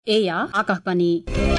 এয়া আকাশবাণী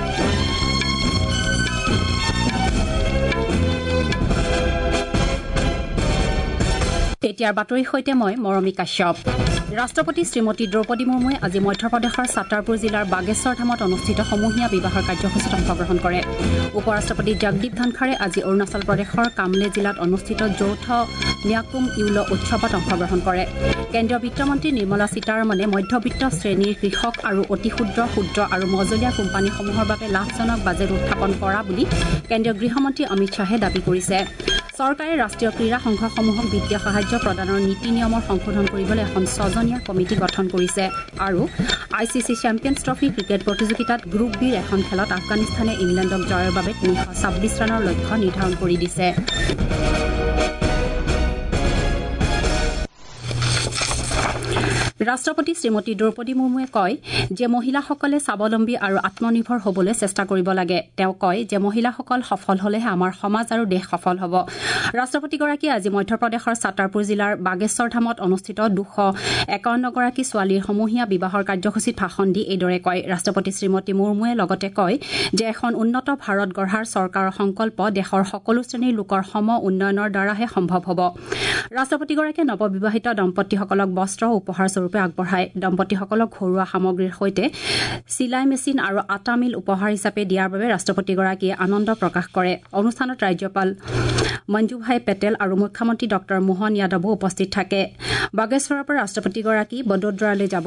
এতিয়াৰ বাতৰিৰ সৈতে মই মৰমী কাশ্যপ ৰাষ্ট্ৰপতি শ্ৰীমতী দ্ৰৌপদী মুৰ্মুৱে আজি মধ্যপ্ৰদেশৰ ছাটাৰপুৰ জিলাৰ বাগেশ্বৰ ধামত অনুষ্ঠিত সমূহীয়া বিবাহৰ কাৰ্যসূচীত অংশগ্ৰহণ কৰে উপ ৰাষ্ট্ৰপতি জগদীপ ধনখাৰে আজি অৰুণাচল প্ৰদেশৰ কামলে জিলাত অনুষ্ঠিত যৌথ ন্যাকুম ইউল উৎসৱত অংশগ্ৰহণ কৰে কেন্দ্ৰীয় বিত্তমন্ত্ৰী নিৰ্মলা সীতাৰমণে মধ্যবিত্ত শ্ৰেণীৰ কৃষক আৰু অতি ক্ষুদ্ৰ আৰু মজলীয়া কোম্পানীসমূহৰ বাবে লাভজনক বাজেট উত্থাপন কৰা বুলি কেন্দ্ৰীয় গৃহমন্ত্ৰী অমিত শ্বাহে দাবী কৰিছে চৰকাৰে ৰাষ্ট্ৰীয় ক্ৰীড়া সংঘসমূহক বিত্তীয় সাহায্য প্ৰদানৰ নীতি নিয়মৰ সংশোধন কৰিবলৈ এখন 6জনীয়া কমিটি গঠন কৰিছে আৰু আইচিচি চেম্পিয়নছ ট্ৰফী ক্ৰিকেট প্ৰতিযোগিতাত গ্ৰুপ বিৰ এখন খেলত আফগানিস্তানে ইংলেণ্ডক জয়ৰ বাবে 326 ৰানৰ লক্ষ্য নিৰ্ধাৰণ কৰি দিছে ৰাষ্ট্ৰপতি শ্ৰীমতী দ্ৰৌপদী মুৰ্মুৱে কয় যে মহিলাসকলে স্বাৱলম্বী আৰু আত্মনিৰ্ভৰ হ'বলৈ চেষ্টা কৰিব লাগে তেওঁ কয় যে মহিলাসকল সফল হলেহে আমাৰ সমাজ আৰু দেশ সফল হ'ব ৰাষ্ট্ৰপতিগৰাকীয়ে আজি মধ্যপ্ৰদেশৰ ছাটাৰপুৰ জিলাৰ বাগেশ্বৰ ধামত অনুষ্ঠিত 251 গৰাকী ছোৱালীৰ সমূহীয়া বিবাহৰ কাৰ্যসূচীত ভাষণ দি এইদৰে কয় ৰাষ্ট্ৰপতি শ্ৰীমতী মুৰ্মুৱে লগতে কয় যে এখন উন্নত ভাৰত গঢ়াৰ চৰকাৰৰ সংকল্প দেশৰ সকলো শ্ৰেণীৰ লোকৰ সম উন্নয়নৰ দ্বাৰাহে সম্ভৱ হ'ব ৰাষ্ট্ৰপতিগৰাকীয়ে নৱবিবাহিত দম্পতীসকলক বস্ত্ৰ উপহাৰ স্বৰূপে আগবঢ়ায় দম্পতীসকলক ঘৰুৱা সামগ্ৰীৰ সৈতে চিলাই মেচিন আৰু আটা মিল উপহাৰ হিচাপে দিয়াৰ বাবে ৰাষ্ট্ৰপতিগৰাকীয়ে আনন্দ প্ৰকাশ কৰে অনুষ্ঠানত ৰাজ্যপাল মঞ্জুভাই পেটেল আৰু মুখ্যমন্ত্ৰী ডক্টৰ মোহন যাদৱো উপস্থিত থাকে বাগেশ্বৰৰ পৰা ৰাষ্ট্ৰপতিগৰাকী বডোদৰালৈ যাব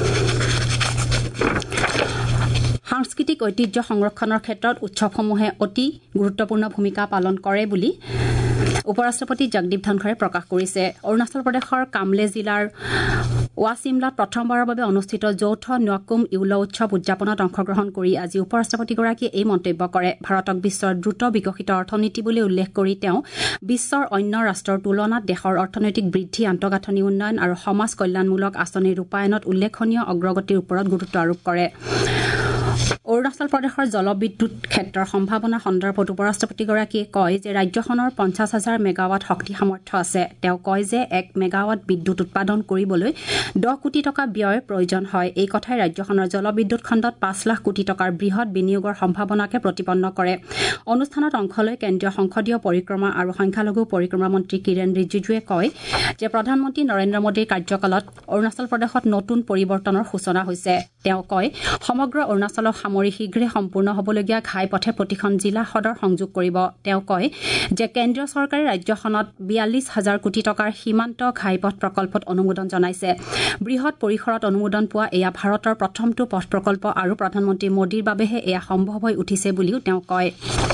সাংস্কৃতিক ঐতিহ্য সংৰক্ষণৰ ক্ষেত্ৰত উৎসৱসমূহে অতি গুৰুত্বপূৰ্ণ ভূমিকা পালন কৰে বুলি উপ ৰাষ্ট্ৰপতি জগদীপ ধনখাৰে প্ৰকাশ কৰিছে অৰুণাচল প্ৰদেশৰ কামলে জিলাৰ ৱাচিমলাত প্ৰথমবাৰৰ বাবে অনুষ্ঠিত যৌথ ন্যাকুম ইউল উৎসৱ উদযাপনত অংশগ্ৰহণ কৰি আজি উপ ৰাষ্ট্ৰপতিগৰাকীয়ে এই মন্তব্য কৰে ভাৰতক বিশ্বৰ দ্ৰুত বিকশিত অৰ্থনীতি বুলি উল্লেখ কৰি তেওঁ বিশ্বৰ অন্য ৰাষ্ট্ৰৰ তুলনাত দেশৰ অৰ্থনৈতিক বৃদ্ধি আন্তঃগাঁথনি উন্নয়ন আৰু সমাজ কল্যাণমূলক আঁচনিৰ ৰূপায়ণত উল্লেখনীয় অগ্ৰগতিৰ ওপৰত গুৰুত্ব আৰোপ কৰে অৰুণাচল প্ৰদেশৰ জলবিদ্যুৎ ক্ষেত্ৰৰ সম্ভাৱনা সন্দৰ্ভত উপ ৰাষ্ট্ৰপতিগৰাকীয়ে কয় যে ৰাজ্যখনৰ 50,000 মেগাৱাট শক্তি সামৰ্থ্য আছে তেওঁ কয় যে 1 মেগাৱাট বিদ্যুৎ উৎপাদন কৰিবলৈ 10 কোটি টকা ব্যয়ৰ প্ৰয়োজন হয় এই কথাই ৰাজ্যখনৰ জলবিদ্যুৎ খণ্ডত 5 লাখ কোটি টকাৰ বৃহৎ বিনিয়োগৰ সম্ভাৱনাকে প্ৰতিপন্ন কৰে অনুষ্ঠানত অংশ লৈ কেন্দ্ৰীয় সংসদীয় পৰিক্ৰমা আৰু সংখ্যালঘু পৰিক্ৰমা মন্ত্ৰী কিৰেণ ৰিজিজুৱে কয় যে প্ৰধানমন্ত্ৰী নৰেন্দ্ৰ মোদীৰ কাৰ্যকালত অৰুণাচল প্ৰদেশত নতুন পৰিৱৰ্তনৰ সূচনা হৈছে তেওঁ কয় সমগ্ৰ অৰুণাচলক সামৰি শীঘ্ৰে সম্পূৰ্ণ হ'বলগীয়া ঘাই পথে প্ৰতিখন জিলা সদৰ সংযোগ কৰিব তেওঁ কয় যে কেন্দ্ৰীয় চৰকাৰে ৰাজ্যখনত 42,000 কোটি টকাৰ সীমান্ত ঘাইপথ প্ৰকল্পত অনুমোদন জনাইছে বৃহৎ পৰিসৰত অনুমোদন পোৱা এয়া ভাৰতৰ প্ৰথমটো পথ প্ৰকল্প আৰু প্ৰধানমন্ত্ৰী মোদীৰ বাবেহে এয়া সম্ভৱ হৈ উঠিছে বুলিও তেওঁ কয়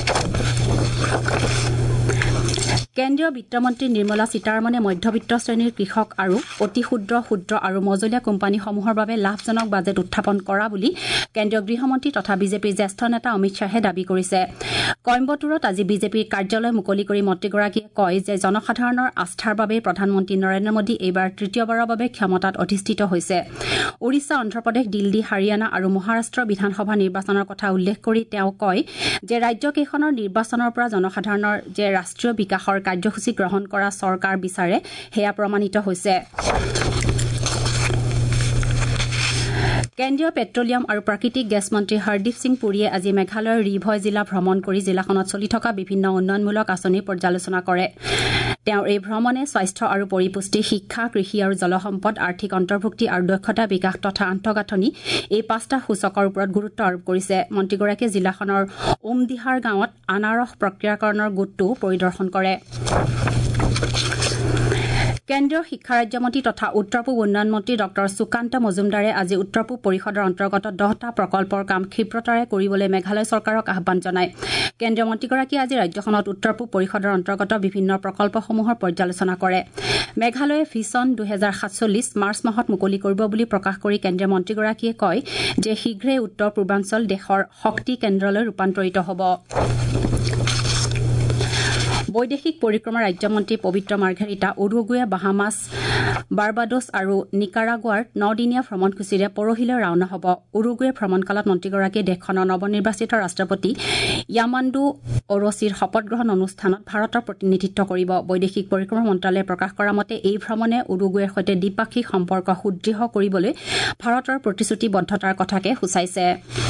কেন্দ্ৰীয় বিত্তমন্ত্ৰী নিৰ্মলা সীতাৰমণে মধ্যবিত্ত শ্ৰেণীৰ কৃষক আৰু অতি ক্ষুদ্ৰ আৰু মজলীয়া কোম্পানীসমূহৰ বাবে লাভজনক বাজেট উত্থাপন কৰা বুলি কেন্দ্ৰীয় গৃহমন্ত্ৰী তথা বিজেপিৰ জ্যেষ্ঠ নেতা অমিত শ্বাহে দাবী কৰিছে কইম্বটুৰত আজি বিজেপিৰ কাৰ্যালয় মুকলি কৰি মন্ত্ৰীগৰাকীয়ে কয় যে জনসাধাৰণৰ আস্থাৰ বাবে প্ৰধানমন্ত্ৰী নৰেন্দ্ৰ মোদী এইবাৰ তৃতীয়বাৰৰ বাবে ক্ষমতাত অধিষ্ঠিত হৈছে ওড়িশা অন্ধ্ৰপ্ৰদেশ দিল্লী হাৰিয়ানা আৰু মহাৰাষ্ট্ৰ বিধানসভা নিৰ্বাচনৰ কথা উল্লেখ কৰি তেওঁ কয় যে ৰাজ্যকেইখনৰ নিৰ্বাচনৰ পৰা জনসাধাৰণৰ যে ৰাষ্ট্ৰীয় বিকাশৰ কাৰ্যসূচী গ্ৰহণ কৰা চৰকাৰ বিচাৰে সেয়া প্ৰমাণিত হৈছে কেন্দ্ৰীয় পেট্ৰলিয়াম আৰু প্ৰাকৃতিক গেছ মন্ত্ৰী হৰদীপ সিং পুৰীয়ে আজি মেঘালয়ৰ ৰিভয় জিলা ভ্ৰমণ কৰি জিলাখনত চলি থকা বিভিন্ন উন্নয়নমূলক আঁচনিৰ পৰ্যালোচনা কৰে তেওঁৰ এই ভ্ৰমণে স্বাস্থ্য আৰু পৰিপুষ্টি শিক্ষা কৃষি আৰু জলসম্পদ আৰ্থিক অন্তৰ্ভুক্তি আৰু দক্ষতা বিকাশ তথা আন্তঃগাঁথনি এই 5টা সূচকৰ ওপৰত গুৰুত্ব আৰোপ কৰিছে মন্ত্ৰীগৰাকীয়ে জিলাখনৰ উমদিহাৰ গাঁৱত আনাৰস প্ৰক্ৰিয়াকৰণৰ গোটটো পৰিদৰ্শন কৰে কেন্দ্ৰীয় শিক্ষা ৰাজ্যমন্ত্ৰী তথা উত্তৰ পূব উন্নয়ন মন্ত্ৰী ডক্টৰ সুকান্ত মজুমদাৰে আজি উত্তৰ পূব পৰিষদৰ অন্তৰ্গত 10টা প্ৰকল্পৰ কাম ক্ষীপ্ৰতাৰে কৰিবলৈ মেঘালয় চৰকাৰক আহ্বান জনায় কেন্দ্ৰীয় মন্ত্ৰীগৰাকীয়ে আজি ৰাজ্যখনত উত্তৰ পূব পৰিষদৰ অন্তৰ্গত বিভিন্ন প্ৰকল্পসমূহৰ পৰ্যালোচনা কৰে মেঘালয়ে ভিছন 2047 মাৰ্চ মাহত মুকলি কৰিব বুলি প্ৰকাশ কৰি কেন্দ্ৰীয় মন্ত্ৰীগৰাকীয়ে কয় যে শীঘ্ৰেই উত্তৰ পূৰ্বাঞ্চল দেশৰ শক্তি কেন্দ্ৰলৈ ৰূপান্তৰিত হ'ব বৈদেশিক পৰিক্ৰমা ৰাজ্যমন্ত্ৰী পবিত্ৰ মাৰ্ঘেৰিটা উৰুগুৱে বাহামাছ বাৰ্বাডোছ আৰু নিকাৰাগুৱাৰ 9দিনীয়া ভ্ৰমণসূচীৰে পৰহিলৈ ৰাওনা হ'ব। উৰুগুৱে ভ্ৰমণকালত মন্ত্ৰীগৰাকীয়ে দেশখনৰ নৱনিৰ্বাচিত ৰাষ্ট্ৰপতি য়ামাণ্ডু অৰচিৰ শপতগ্ৰহণ অনুষ্ঠানত ভাৰতৰ প্ৰতিনিধিত্ব কৰিব। বৈদেশিক পৰিক্ৰমা মন্ত্ৰালয়ে প্ৰকাশ কৰা মতে এই ভ্ৰমণে উৰুগুৱেৰ সৈতে দ্বিপাক্ষিক সম্পৰ্ক সুদৃঢ় কৰিবলৈ ভাৰতৰ প্ৰতিশ্ৰুতিবদ্ধতাৰ কথাকে সূচাইছে।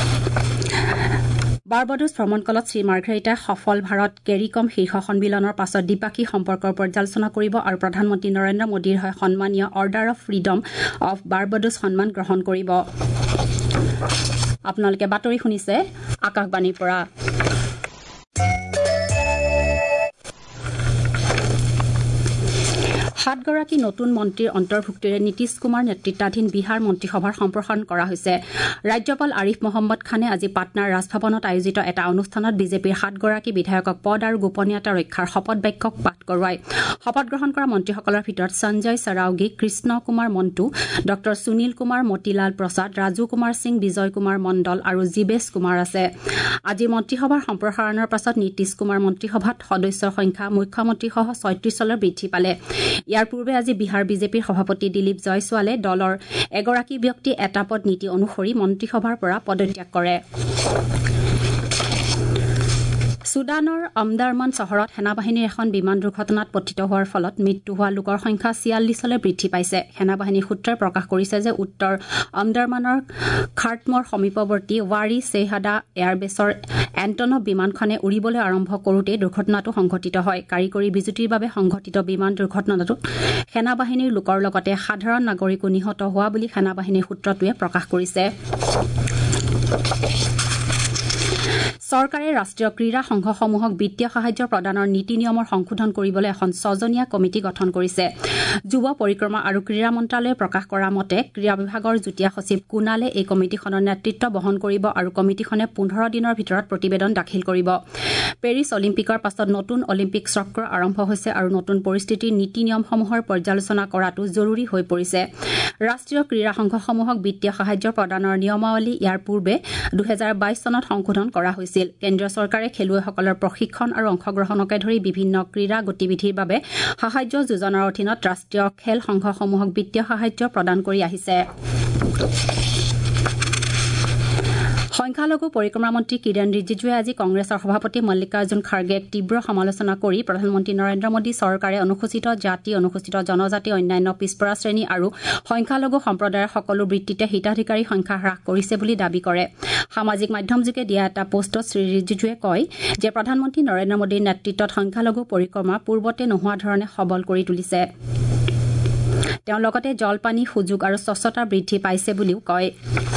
বাৰ্বাডোছ ভ্ৰমণকালত শ্ৰীমাৰ্ঘেৰিটাই সফল ভাৰত কেৰিকম শীৰ্ষ সন্মিলনৰ পাছত দ্বিপাক্ষিক সম্পৰ্কৰ পৰ্যালোচনা কৰিব আৰু প্ৰধানমন্ত্ৰী নৰেন্দ্ৰ মোদীৰ হৈ সন্মানীয় order of freedom of Barbados সন্মান গ্ৰহণ কৰিব। আপোনালোকে বাতৰি শুনিছে আকাশবাণীৰ পৰা। সাতগৰাকী নতুন মন্ত্ৰীৰ অন্তৰ্ভুক্তিৰে নীতিশ কুমাৰ নেতৃত্বাধীন বিহাৰ মন্ত্ৰীসভাৰ সম্প্ৰসাৰণ কৰা হৈছে। ৰাজ্যপাল আৰিফ মহম্মদ খানে আজি পাটনাৰ ৰাজভৱনত আয়োজিত এটা অনুষ্ঠানত বিজেপিৰ 7গৰাকী বিধায়কক পদ আৰু গোপনীয়তা ৰক্ষাৰ শপত বাক্য পাঠ কৰোৱায়। শপত গ্ৰহণ কৰা মন্ত্ৰীসকলৰ ভিতৰত সঞ্জয় সৰাওগী, কৃষ্ণ কুমাৰ মণ্টু, ড সুনীল কুমাৰ, মতিলাল প্ৰসাদ, ৰাজু কুমাৰ সিং, বিজয় কুমাৰ মণ্ডল আৰু জীৱেশ কুমাৰ আছে। আজি মন্ত্ৰীসভাৰ সম্প্ৰসাৰণৰ পাছত নীতিশ কুমাৰ মন্ত্ৰীসভাত সদস্যৰ সংখ্যা মুখ্যমন্ত্ৰীসহ 36লৈ বৃদ্ধি পালে। ইয়াৰ পূৰ্বে আজি বিহাৰ বিজেপিৰ সভাপতি দিলীপ জয়ছোৱালে দলৰ এগৰাকী ব্যক্তি এটা পদ নীতি অনুসৰি মন্ত্ৰীসভাৰ পৰা পদত্যাগ কৰে। ছুডানৰ অমডাৰমান চহৰত সেনাবাহিনীৰ এখন বিমান দুৰ্ঘটনাত পতিত হোৱাৰ ফলত মৃত্যু হোৱা লোকৰ সংখ্যা 46লৈ বৃদ্ধি পাইছে। সেনাবাহিনীৰ সূত্ৰই প্ৰকাশ কৰিছে যে উত্তৰ অমডাৰমানৰ খাৰ্টমৰ সমীপৱৰ্তী ৱাৰী চেহাদা এয়াৰবেছৰ এণ্টনভ বিমানখনে উৰিবলৈ আৰম্ভ কৰোঁতে দুৰ্ঘটনাটো সংঘটিত হয়। কাৰিকৰী বিজুতিৰ বাবে সংঘটিত বিমান দুৰ্ঘটনাটোত সেনাবাহিনীৰ লোকৰ লগতে সাধাৰণ নাগৰিকো নিহত হোৱা বুলি সেনাবাহিনীৰ সূত্ৰটোৱে প্ৰকাশ কৰিছে। চৰকাৰে ৰাষ্ট্ৰীয় ক্ৰীড়া সংঘসমূহক বিত্তীয় সাহায্য প্ৰদানৰ নীতি নিয়মৰ সংশোধন কৰিবলৈ এখন 6জনীয়া কমিটি গঠন কৰিছে। যুৱ পৰিক্ৰমা আৰু ক্ৰীড়া মন্ত্ৰালয়ে প্ৰকাশ কৰা মতে ক্ৰীড়া বিভাগৰ যুটীয়া সচিব কুণালে এই কমিটিখনৰ নেতৃত্ব বহন কৰিব আৰু কমিটিখনে 15 দিনৰ ভিতৰত প্ৰতিবেদন দাখিল কৰিব। পেৰিছ অলিম্পিকৰ পাছত নতুন অলিম্পিক চক্ৰ আৰম্ভ হৈছে আৰু নতুন পৰিস্থিতিৰ নীতি নিয়মসমূহৰ পৰ্যালোচনা কৰাটো জৰুৰী হৈ পৰিছে। ৰাষ্ট্ৰীয় ক্ৰীড়া সংঘসমূহক বিত্তীয় সাহায্য প্ৰদানৰ নিয়মাৱলী ইয়াৰ পূৰ্বে 2022 চনত সংশোধন কৰা হৈছিল। কেন্দ্ৰীয় চৰকাৰে খেলুৱৈসকলৰ প্ৰশিক্ষণ আৰু অংশগ্ৰহণকে ধৰি বিভিন্ন ক্ৰীড়া গতিবিধিৰ বাবে সাহায্য যোজনাৰ অধীনত ৰাষ্ট্ৰীয় খেল সংঘসমূহক বিত্তীয় সাহায্য প্ৰদান কৰি আহিছে। সংখ্যালঘু পৰিক্ৰমা মন্ত্ৰী কিৰেণ ৰিজিজুৱে আজি কংগ্ৰেছৰ সভাপতি মল্লিকাৰ্জুন খাৰ্গেক তীব্ৰ সমালোচনা কৰি প্ৰধানমন্ত্ৰী নৰেন্দ্ৰ মোদী চৰকাৰে অনুসূচিত জাতি, অনুসূচিত জনজাতি, অন্যান্য পিছপৰা শ্ৰেণী আৰু সংখ্যালঘু সম্প্ৰদায়ৰ সকলো বৃত্তিতে হিতাধিকাৰী সংখ্যা হ্ৰাস কৰিছে বুলি দাবী কৰে। সামাজিক মাধ্যমযোগে দিয়া এটা পোষ্টত শ্ৰী ৰিজিজুৱে কয় যে প্ৰধানমন্ত্ৰী নৰেন্দ্ৰ মোদীৰ নেতৃত্বত সংখ্যালঘু পৰিক্ৰমা পূৰ্বতে নোহোৱা ধৰণে সবল কৰি তুলিছে। তেওঁ লগতে জলপানী, সুযোগ আৰু স্বচ্ছতা বৃদ্ধি পাইছে বুলিও কয়।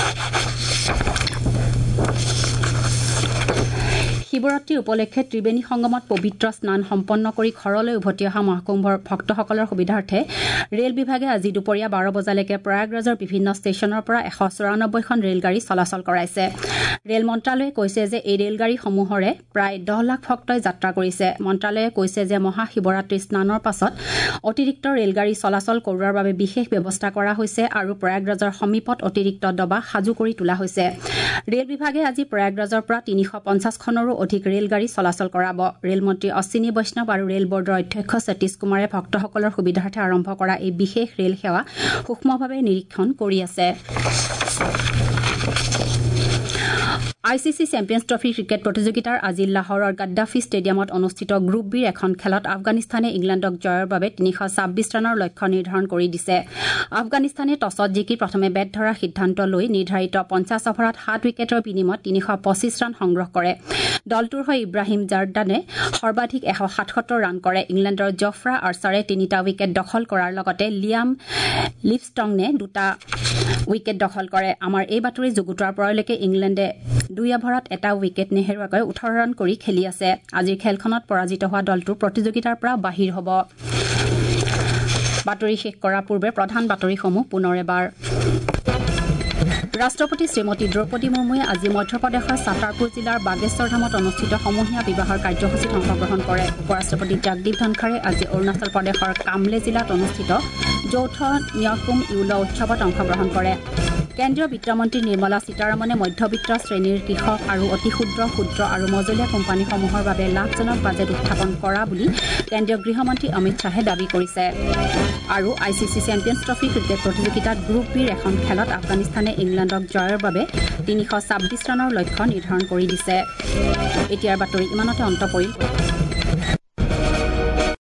শিৱৰাত্ৰি উপলক্ষে ত্ৰিবেণী সংগমত পবিত্ৰ স্নান সম্পন্ন কৰি ঘৰলৈ উভতি অহা মহাকুম্ভৰ ভক্তসকলৰ সুবিধাৰ্থে ৰেল বিভাগে আজি দুপৰীয়া 12 বজালৈকে প্ৰয়াগৰাজৰ বিভিন্ন ষ্টেচনৰ পৰা 194খন ৰেলগাড়ী চলাচল কৰাইছে। ৰেল মন্ত্ৰালয়ে কৈছে যে এই ৰেলগাড়ীসমূহৰে প্ৰায় 10 লাখ ভক্তই যাত্ৰা কৰিছে। মন্ত্ৰালয়ে কৈছে যে মহাশিৱৰাত্ৰি স্নানৰ পাছত অতিৰিক্ত ৰেলগাড়ী চলাচল কৰোৱাৰ বাবে বিশেষ ব্যৱস্থা কৰা হৈছে আৰু প্ৰয়াগৰাজৰ সমীপত অতিৰিক্ত ডবা সাজু কৰি তোলা হৈছে। ৰেল বিভাগে আজি প্ৰয়াগৰাজৰ পৰা 350খনৰো অধিক ৰেলগাড়ী চলাচল কৰাব। ৰেলমন্ত্ৰী অশ্বিনী বৈষ্ণৱ আৰু ৰেল বৰ্ডৰ অধ্যক্ষ সতীশ কুমাৰে ভক্তসকলৰ সুবিধাৰ্থে আৰম্ভ কৰা এই বিশেষ ৰেল সেৱা সূক্ষ্মভাৱে নিৰীক্ষণ কৰি আছে। ICC চেম্পিয়ন্ছ ট্ৰফী ক্ৰিকেট প্ৰতিযোগিতাৰ আজি লাহোৰৰ গাদ্দাফি ষ্টেডিয়ামত অনুষ্ঠিত গ্ৰুপ বিৰ এখন খেলত আফগানিস্তানে ইংলেণ্ডক জয়ৰ বাবে 326 ৰানৰ লক্ষ্য নিৰ্ধাৰণ কৰি দিছে। আফগানিস্তানে টছত জিকি প্ৰথমে বেট ধৰাৰ সিদ্ধান্ত লৈ নিৰ্ধাৰিত 50 অভাৰত 7 উইকেটৰ বিনিময়ত 325 ৰান সংগ্ৰহ কৰে। দলটোৰ হৈ ইব্ৰাহিম জাৰ্দানে সৰ্বাধিক 177 ৰান কৰে। ইংলেণ্ডৰ জফ্ৰা আৰ্চাৰে 3টা উইকেট দখল কৰাৰ লগতে লিয়াম লিভষ্টংনে 2টা উইকেট দখল কৰে। আমাৰ এই বাতৰি যুগুতোৱাৰ পৰলৈকে ইংলেণ্ডে 2 অভাৰত 1টা উইকেট নেহেৰুৱাকৈ 18 ৰান কৰি খেলি আছে। আজিৰ খেলখনত পৰাজিত হোৱা দলটো প্ৰতিযোগিতাৰ পৰা বাহিৰ হ'ব। বাতৰি শেষ কৰাৰ পূৰ্বে প্ৰধান বাতৰিসমূহ পুনৰ এবাৰ। ৰাষ্ট্ৰপতি শ্ৰীমতী দ্ৰৌপদী মুৰ্মুৱে আজি মধ্যপ্ৰদেশৰ ছাটাৰপুৰ জিলাৰ বাগেশ্বৰ ধামত অনুষ্ঠিত সমূহীয়া বিবাহৰ কাৰ্যসূচীত অংশগ্ৰহণ কৰে। উপৰাষ্ট্ৰপতি জগদীপ ধনখৰে আজি অৰুণাচল প্ৰদেশৰ কামলে জিলাত অনুষ্ঠিত যৌথ ন্যকুম ইউল উৎসৱত অংশগ্ৰহণ কৰে। কেন্দ্ৰীয় বিত্তমন্ত্ৰী নিৰ্মলা সীতাৰমণে মধ্যবিত্ত শ্ৰেণীৰ কৃষক আৰু অতি ক্ষুদ্ৰ আৰু মজলীয়া কোম্পানীসমূহৰ বাবে লাভজনক বাজেট উত্থাপন কৰা বুলি কেন্দ্ৰীয় গৃহমন্ত্ৰী অমিত শ্বাহে দাবী কৰিছে আৰু আইচিচি চেম্পিয়নছ ট্ৰফি ক্ৰিকেট প্ৰতিযোগিতাত গ্ৰুপ বিৰ এখন খেলত আফগানিস্তানে ইংলেণ্ডক জয়ৰ বাবে 326 ৰানৰ লক্ষ্য নিৰ্ধাৰণ কৰি দিছে। এতিয়াৰ বাতৰি ইমানতে অন্ত পৰিল।